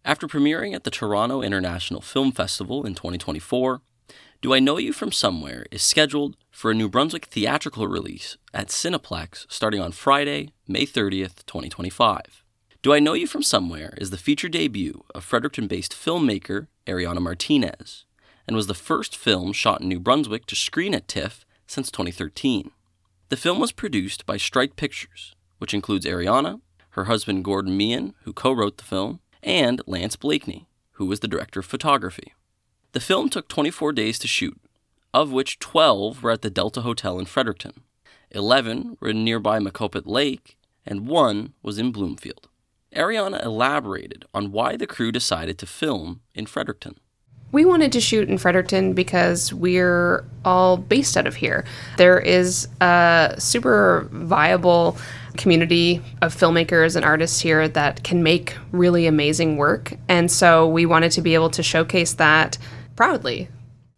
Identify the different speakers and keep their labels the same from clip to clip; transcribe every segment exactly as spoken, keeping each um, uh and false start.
Speaker 1: After premiering at the Toronto International Film Festival in twenty twenty-four, Do I Know You From Somewhere is scheduled for a New Brunswick theatrical release at Cineplex starting on Friday, May thirtieth, twenty twenty-five. Do I Know You From Somewhere is the feature debut of Fredericton-based filmmaker Ariana Martinez, and was the first film shot in New Brunswick to screen at TIFF since twenty thirteen. The film was produced by Strike Pictures, which includes Ariana, her husband Gordon Meehan, who co-wrote the film, and Lance Blakeney, who was the director of photography. The film took twenty-four days to shoot, of which twelve were at the Delta Hotel in Fredericton, eleven were in nearby Macopet Lake, and one was in Bloomfield. Ariana elaborated on why the crew decided to film in Fredericton.
Speaker 2: We wanted to shoot in Fredericton because we're all based out of here. There is a super viable community of filmmakers and artists here that can make really amazing work, and so we wanted to be able to showcase that proudly.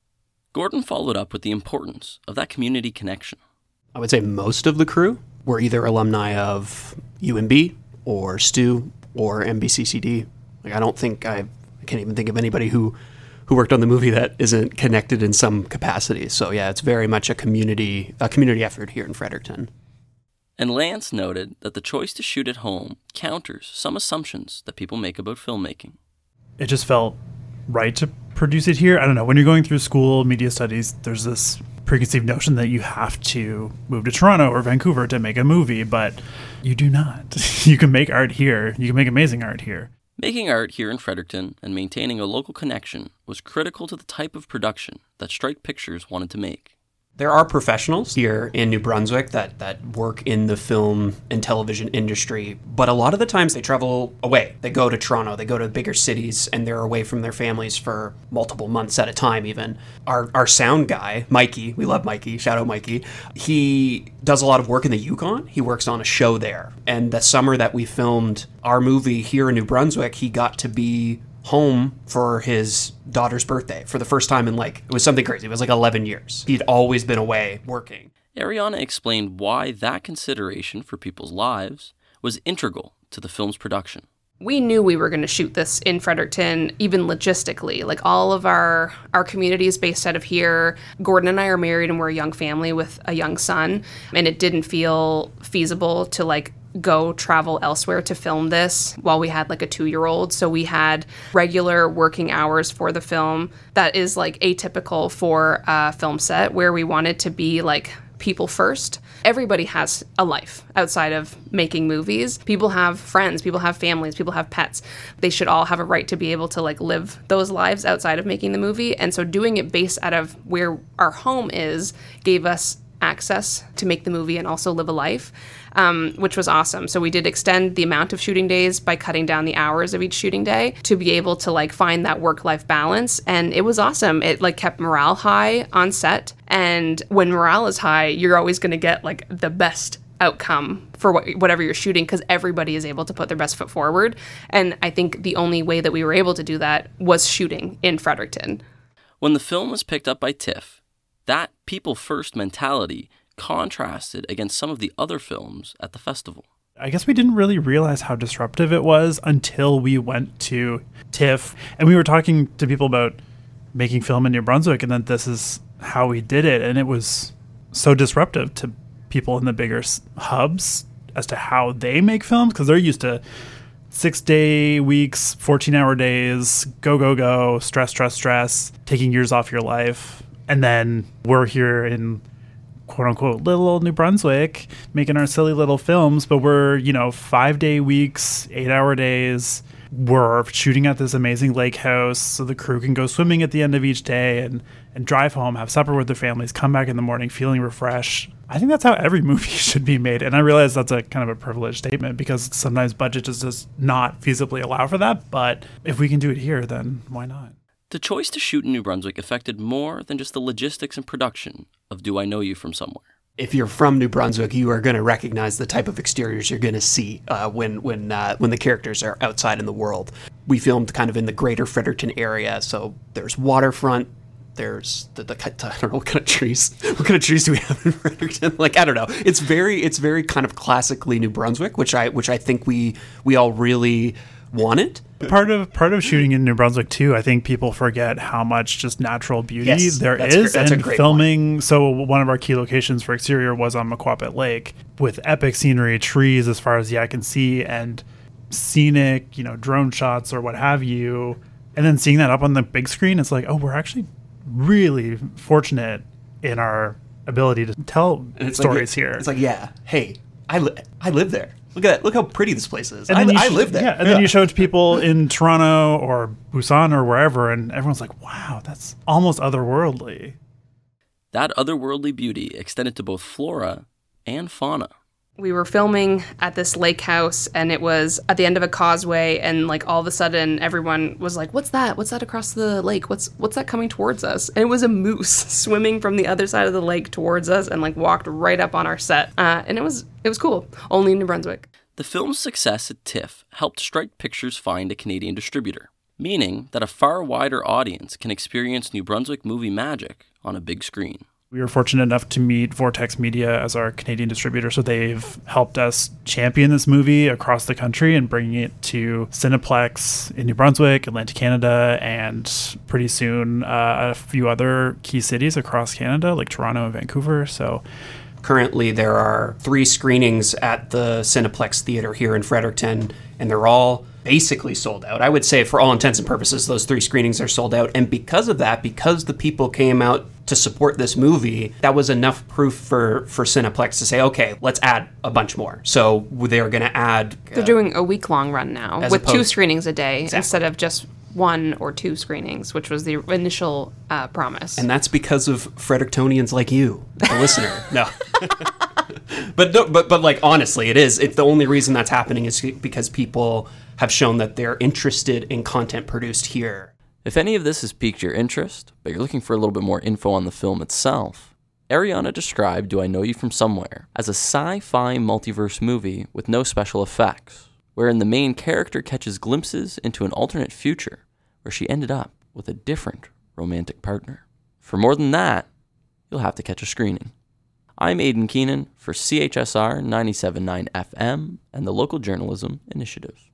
Speaker 1: Gordon followed up with the importance of that community connection.
Speaker 3: I would say most of the crew were either alumni of U N B or S T U or M B C C D. Like, I don't think I, I can't even think of anybody who who worked on the movie that isn't connected in some capacity. So yeah, it's very much a community a community effort here in Fredericton.
Speaker 1: And Lance noted that the choice to shoot at home counters some assumptions that people make about filmmaking.
Speaker 4: It just felt right to produce it here. I don't know, when you're going through school, media studies, there's this preconceived notion that you have to move to Toronto or Vancouver to make a movie, but you do not. You can make art here. You can make amazing art here.
Speaker 1: Making art here in Fredericton and maintaining a local connection was critical to the type of production that Strike Pictures wanted to make.
Speaker 3: There are professionals here in New Brunswick that, that work in the film and television industry, but a lot of the times they travel away. They go to Toronto, they go to bigger cities, and they're away from their families for multiple months at a time even. Our our sound guy, Mikey, we love Mikey, shout out Mikey, he does a lot of work in the Yukon. He works on a show there. And the summer that we filmed our movie here in New Brunswick, he got to be home for his daughter's birthday for the first time in, like, it was something crazy. It was like eleven years. He'd always been away working.
Speaker 1: Ariana explained why that consideration for people's lives was integral to the film's production.
Speaker 2: We knew we were going to shoot this in Fredericton, even logistically. Like, all of our, our community is based out of here. Gordon and I are married and we're a young family with a young son. And it didn't feel feasible to, like, go travel elsewhere to film this while we had like a two-year-old. So we had regular working hours for the film. That is like atypical for a film set where we wanted to be like people first. Everybody has a life outside of making movies. People have friends, people have families, people have pets. They should all have a right to be able to like live those lives outside of making the movie. And so doing it based out of where our home is gave us access to make the movie and also live a life, um, which was awesome. So we did extend the amount of shooting days by cutting down the hours of each shooting day to be able to like find that work-life balance. And it was awesome. It like kept morale high on set. And when morale is high, you're always going to get like the best outcome for what, whatever you're shooting, because everybody is able to put their best foot forward. And I think the only way that we were able to do that was shooting in Fredericton.
Speaker 1: When the film was picked up by TIFF, that people-first mentality contrasted against some of the other films at the festival.
Speaker 4: I guess we didn't really realize how disruptive it was until we went to TIFF, and we were talking to people about making film in New Brunswick, and then this is how we did it, and it was so disruptive to people in the bigger hubs as to how they make films, because they're used to six-day weeks, fourteen-hour days, go, go, go, stress, stress, stress, taking years off your life. And then we're here in quote-unquote little old New Brunswick making our silly little films, but we're, you know, five-day weeks, eight-hour days. We're shooting at this amazing lake house so the crew can go swimming at the end of each day and, and drive home, have supper with their families, come back in the morning feeling refreshed. I think that's how every movie should be made. And I realize that's a kind of a privileged statement because sometimes budget just does not feasibly allow for that. But if we can do it here, then why not?
Speaker 1: The choice to shoot in New Brunswick affected more than just the logistics and production of Do I Know You From Somewhere.
Speaker 3: If you're from New Brunswick, you are going to recognize the type of exteriors you're going to see uh, when when uh, when the characters are outside in the world. We filmed kind of in the greater Fredericton area, so there's waterfront, there's the, the I don't know what kind of trees. What kind of trees do we have in Fredericton? Like, I don't know. It's very it's very kind of classically New Brunswick, which I which I think we we all really wanted.
Speaker 4: Part of part of shooting in New Brunswick too, I think people forget how much just natural beauty
Speaker 3: Yes,
Speaker 4: there
Speaker 3: that's
Speaker 4: is,
Speaker 3: gr- that's a
Speaker 4: and
Speaker 3: great
Speaker 4: filming. So one of our key locations for exterior was on Maquapet Lake, with epic scenery, trees as far as the eye can see, and scenic, you know, drone shots or what have you. And then seeing that up on the big screen, it's like, oh, we're actually really fortunate in our ability to tell
Speaker 3: And it's
Speaker 4: stories
Speaker 3: like,
Speaker 4: here.
Speaker 3: It's like, yeah, hey, I li- I live there. Look at that. Look how pretty this place is.
Speaker 4: And
Speaker 3: I,
Speaker 4: then you
Speaker 3: I
Speaker 4: sh-
Speaker 3: live there.
Speaker 4: Yeah, and then you show it to people in Toronto or Busan or wherever, and everyone's like, wow, that's almost otherworldly.
Speaker 1: That otherworldly beauty extended to both flora and fauna.
Speaker 2: We were filming at this lake house, and it was at the end of a causeway, and like all of a sudden everyone was like, what's that? What's that across the lake? What's what's that coming towards us? And it was a moose swimming from the other side of the lake towards us and like walked right up on our set. Uh, and it was it was cool. Only in New Brunswick.
Speaker 1: The film's success at TIFF helped Strike Pictures find a Canadian distributor, meaning that a far wider audience can experience New Brunswick movie magic on a big screen.
Speaker 4: We were fortunate enough to meet Vortex Media as our Canadian distributor, so they've helped us champion this movie across the country and bringing it to Cineplex in New Brunswick, Atlantic Canada, and pretty soon uh, a few other key cities across Canada, like Toronto and Vancouver. So
Speaker 3: Currently, there are three screenings at the Cineplex Theatre here in Fredericton, and they're all basically sold out. I would say, for all intents and purposes, those three screenings are sold out. And because of that, because the people came out to support this movie, that was enough proof for, for Cineplex to say, okay, let's add a bunch more. So they're going to add...
Speaker 2: They're
Speaker 3: uh,
Speaker 2: doing a week-long run now
Speaker 3: As
Speaker 2: with two
Speaker 3: opposed-
Speaker 2: screenings a day
Speaker 3: Exactly.
Speaker 2: instead of just one or two screenings, which was the initial uh, promise.
Speaker 3: And that's because of Frederictonians like you, the listener. No. But no, but but like honestly, it is. It's the only reason that's happening is because people have shown that they're interested in content produced here.
Speaker 1: If any of this has piqued your interest, but you're looking for a little bit more info on the film itself, Ariana described Do I Know You From Somewhere as a sci-fi multiverse movie with no special effects, wherein the main character catches glimpses into an alternate future where she ended up with a different romantic partner. For more than that, you'll have to catch a screening. I'm Aidan Keenan for C H S R ninety-seven point nine F M and the Local Journalism Initiative.